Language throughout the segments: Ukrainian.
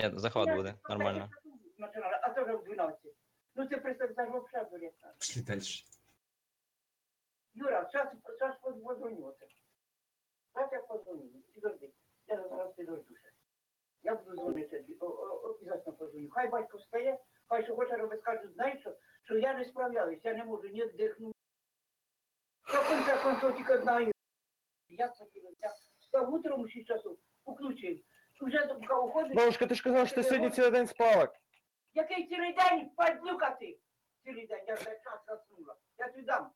Ні, захват буде, нормально. А то вже в 12. Ну ти представ, це ж взагалі буряка. Пошли дальше. Юра, зараз позвоню. Зараз я позвоню. Підожди. Я зараз підожду ще. Я буду дзвонити, обов'язково позвоню. Хай батько встає, хай що хоче робити, скажуть, знаєш що я не справляюсь, я не можу ні вдихнути. Я конце концов тільки знаю. Я став утром у 6 часов, включив. Вже поки уходить. Бабушка, ти ж казала, що ти сьогодні цілий день спала. Який цілий день, падлюка ти? Цілий день, я вже час заснула. Я тобі дам.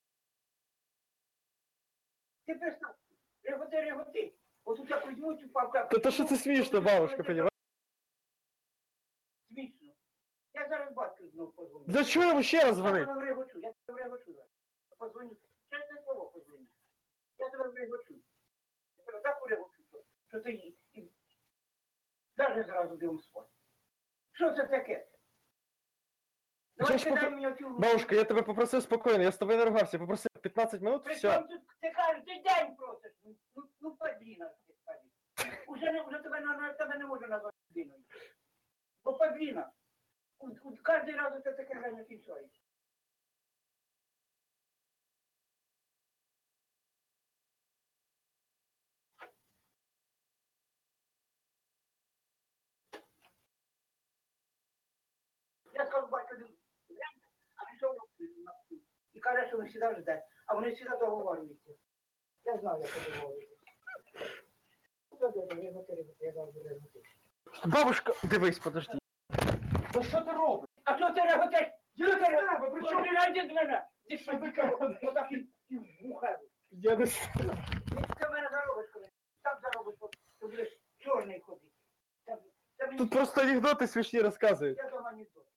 Ти представ, реготи. От у тебе візьмуть, упав. Та що це смішно, бабушка, понімаєш? Смішно. Я зараз батьку знову позвоню. Для чого йому ще раз дзвонити? Я тебе врегочу зараз. Позвоню. Чесне слово позвоню. Я тебе врегочу. Я тебе так врегочу, що ти навіть зразу будемо спати. Що це таке? Давай кидай мені оцю... Бабушка, я тебе попросив спокійно, я з тобою не ругався, я попросив 15 минут, все. Причому тут ти кожен день просиш? Ну подліна, ти скажи. Уже тебе не можу назвати подліною. Бо подліна. Кожен раз це таке время кінчається. Я сказав, батько, а пішов і каже, що він завжди жде. А вони завжди договорюються. Я знаю, як це договорюється. Я завжди реготаю. Бабушка, дивись, подожди. Та що ти робиш? А що ти реготаєш? При чому ти найди до мене? Ти що викав? Отак і вухаю. Я не... Ти мене заробиш, коли. Так заробиш, то будеш чорний ходити. Тут просто анекдоти смішні розказують. Я дома не то.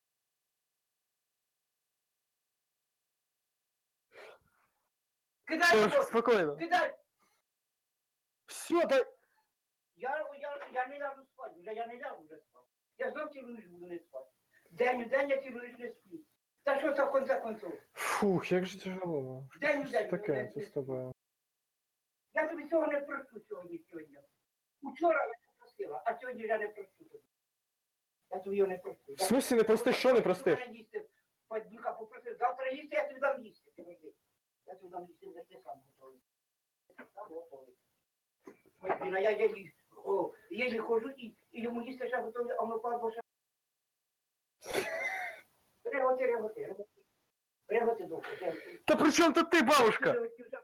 Кидай його! Спокійно. Кидай! Все, дай... Я не лягу спати, я не лягу вже спати. Я знов цілу ніч буду не спати. День у день я цілу ніч не сплю. Та що це в конце концов? Фух, як же тяжело. День у день. Таке, це з тобою. Я тобі цього не прощу сьогодні. Учора я це просила, а сьогодні я не прощу тобі. Я тобі його не прощу. В смысле не простиш, що не простиш? Завтра їсти, подніка попросив. Завтра їсти, я тобі дам їсти. Я тобі дам їсти, де ти сам готовий. Сам готовий. Блін, а я єлі хожу і йому їсти ще готові, а ми падло ще. Реготи, добре. Та при чому тут ти, бабушка?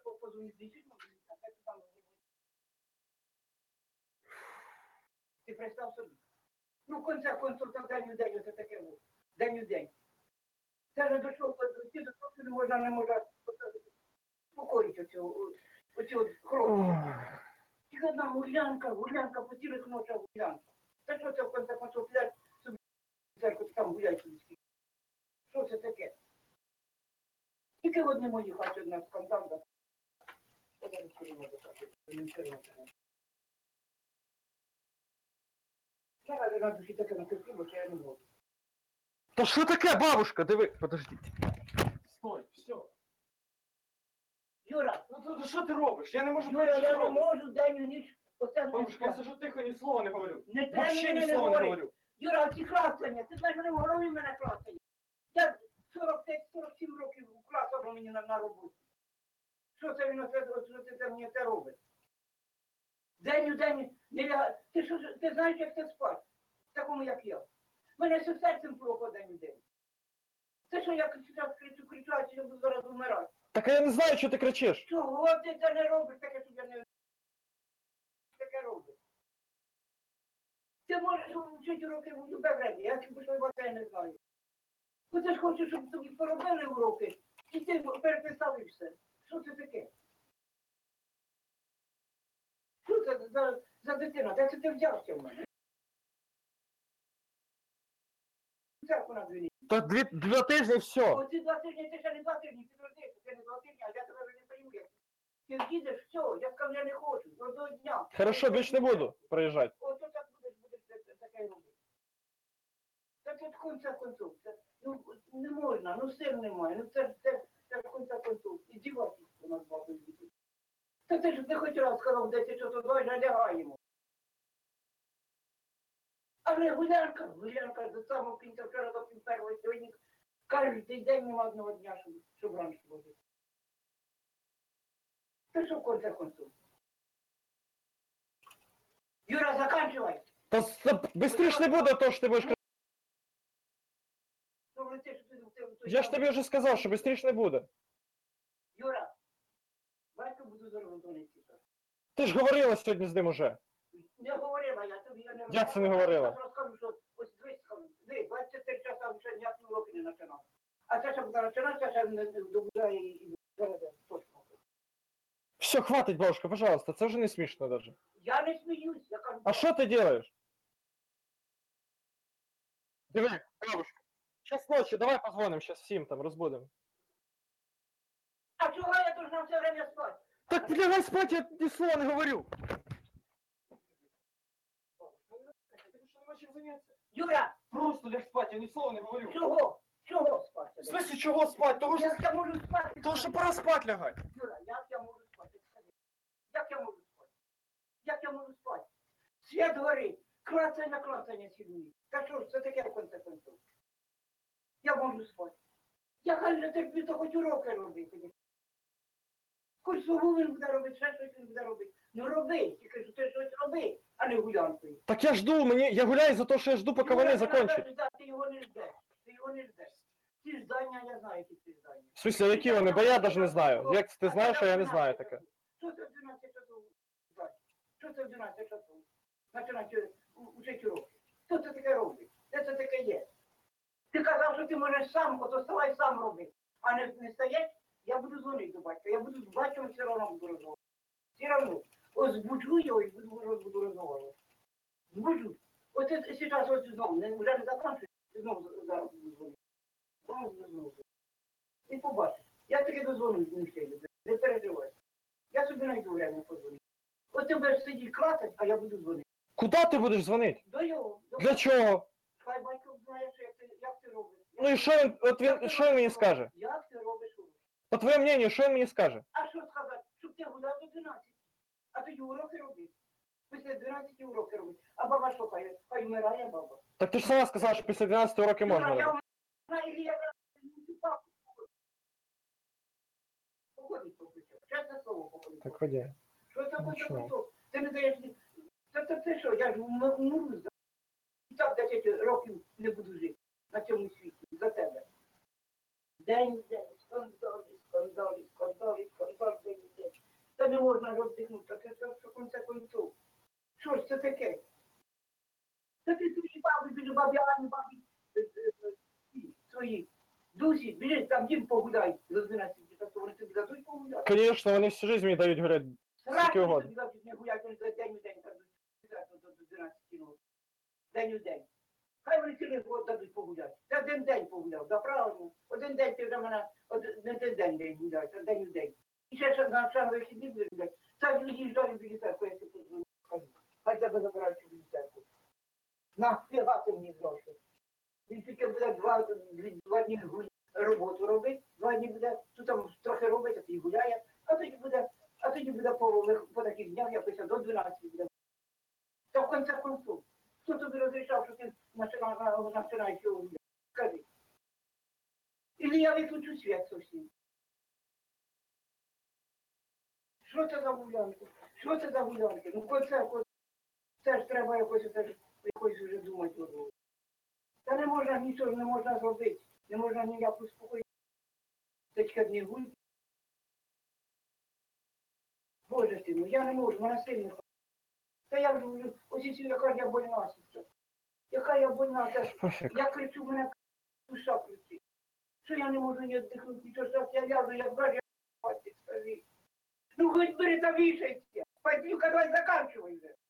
Ти представ собі. Ну, конце консультант день у день, це таке було. День у день. Це вже дійшло, ти до того, що не можна спокоїти оцю крову. Тільки одна гулянка, по цілих ночах гулянка. Та що це в конце концов, підеш собі в церкву, там гуляй собі. Що це таке? Тільки в одній моїй хаті одна скандал. Зараз на душі таке накрити, бо я не можу. Та що таке, бабушка? Диви, подождіть. Стой, все. Юра, Ну що ти робиш? Я не можу Юра, я не можу день і ніч. Оце Бабушка, я сижу тихо, ні слова не говорю. Не треба Вообще мені ні не слова не говорити. говорю. Юра, оці клацання, ти знаєш, вони в голові мене клацають. Я 45-47 років клацав мені на роботі. Що це він мені це робить? День у день не лягає. Ти знаєш, як це спати? Такому, як я. Мене все серцем плохо день у день. Це що я зараз кричу, а я буду зараз вмирати. Так я не знаю, що ти кричиш. Чого ти це не робиш, таке, щоб я не таке робиш? Ти можеш вчити уроки в любе время, я тобі що я не знаю. Бо ти ж хочеш, щоб тобі поробили уроки, і ти переписали все. Що це таке? Що це за дитина? Де це ти взявся в мене? Церкву на дві. Та два тижні все. Оці 2 тижні, ти ще не 2 тижні, підожди, це не 2 тижні, а я тебе вже не прийму. Ти їдеш, все, я сказав, я не хочу, до одного дня. Хорошо, більше не буду приїжджати. Ото так будеш таке робити. Так от конця концов, ну не можна, ну сил немає, ну це конця концов, іздівательство нас бабою діти. Та ти ж не хоч раз сказав, де ти що то давай, налягаємо. Але гулянка до самого кінця, вчора до першого, сьогодні кожен день нема одного дня, щоб раніше водити. Та що в конце концов? Юра, заканчивай. Та быстріше не буде того, що ти будеш казати. Я ж тобі вже сказав, що быстріше не буде. Юра, батько буду дорогу донести. Ти ж говорила сьогодні з ним уже. Не говорила, я тобі не говорила. Як це не говорила? Я розкажу, що ось 24 часа вже ніякі уроки не починав. А це ще буде починатися, ще не добудає і точно. Все, хватить, бабушка, пожалуйста, це вже не смішно даже. Я не сміюсь, я кажу. А що ти делаєш? Диви, бабушка. Сейчас ночі, давай позвоним, сейчас всім там розбудимо. А чого я должна все время спати? Так лягай спать, я ні слова не говорю. Юра, Просто ляг спать, я ні слова не говорю. чого? Чого спати? В смысле, чого спать? Того, що... Як я можу спати? Того, що пора спать лягать. Юра, як я можу спати? Скажи. Як я можу спати? Як я можу спати? Світ горить, клацання сильніше. Та що ж, це таке в конце концов? Я можу спати. Я хай же терплю, то хоч уроки робити. Хоч слову він буде робити, ще щось він буде робити. Ну роби, тільки що ти щось роби, а не гулянкою. Так я жду, я гуляю за те, що я жду, поки вони закончать. Ти його не ждеш. Ти його не ждеш. Ці здання, я знаю, які ці здання. В смысле, які вони? Бо я навіть не знаю. Як ти знаєш, а я не знаю таке. Що це в 12 часов? Що це в 12 часов? Починати учити уроки. Хто це таке робить? Де це таке є? Ти казав, що ти можеш сам, от оставай сам робити. А не стаєш, я буду дзвонити до батька. Я буду з батьком все одно буду розмовляти. Все одно. Ось збуджу його і буду розмовляти. Збуджу. От зараз ось знову, вже не закінчую, знову зараз буду дзвонити. Знову. І побачиш. Я таки дозвоню з ним ще, не переживай. Я собі знайду время подзвонити. От ти будеш сидіти клацать, а я буду дзвонити. Куди ти будеш дзвонити? До його. Для чого? Хай батько знає, що як ти робиш. Ну і що він, що він мені скаже? Як ти робиш уроки? По твоєму мнению, що він мені скаже? А що сказати? Щоб ти гуляв до 12. А тоді уроки робити. Після 12 уроки робити. А баба що хай? Хай вмирає баба. Так ти ж сама сказала, що після 12 років можна Я робити. вмираю, і я папу. Походить по ключу. Чесне слово походить. Так ході. Що це по Нічого. ключу? Ти не даєш ні. Це що? Я ж умру. І так 10 років не буду жити на цьому світі. За тебе. День, скандали, день. Та не можна роздихнути, це конце концов. Що ж це таке? Та ти свої баби, біля бабі Ані, бабі свої. Дусі, біжи, там дім погуляй до 12 часов, вони тобі дадуть погуляти. Звісно, вони всю життя мені дають, говорять, скільки угодно. Тобі дадуть не гуляти, вони за день у день дадуть до 12 років. День у день. Хай вони цілий год дадуть погуляти. Це один день погуляв, да правильно. Один день ти вже мене, не один день гуляєш, а день у день. І ще на вихідні буде гуляти. Це їжджаю в білітерку, я тобі кажу. Хай тебе забирають в білітерку. Нафіга мені гроші. Він тільки буде два дні роботу робити, 2 дні буде, тут там трохи робить, а тоді гуляє, а тоді буде по таких днях, якось до 12 буде. Та в конце концов. Хто тобі розрішав, що ти починаєш його гуляти? Скажи. Ілі я виключу світ зовсім. Що це за гулянки? Що це за гулянки? Ну, це ж треба якось вже думати. Та не можна нічого, не можна зробити. Не можна ніяк успокоїти. Течка не гуль. Боже ти, ну я не можу, мене сильно. Та я вже, ось і яка я больна. Яка я больна, я кричу, мене душа кричить. Що я не можу ні віддихнути, нічого, зараз я ляжу, я вражу, скажи. Ну хоч бери та вішайся. Пойдю, давай заканчивай вже.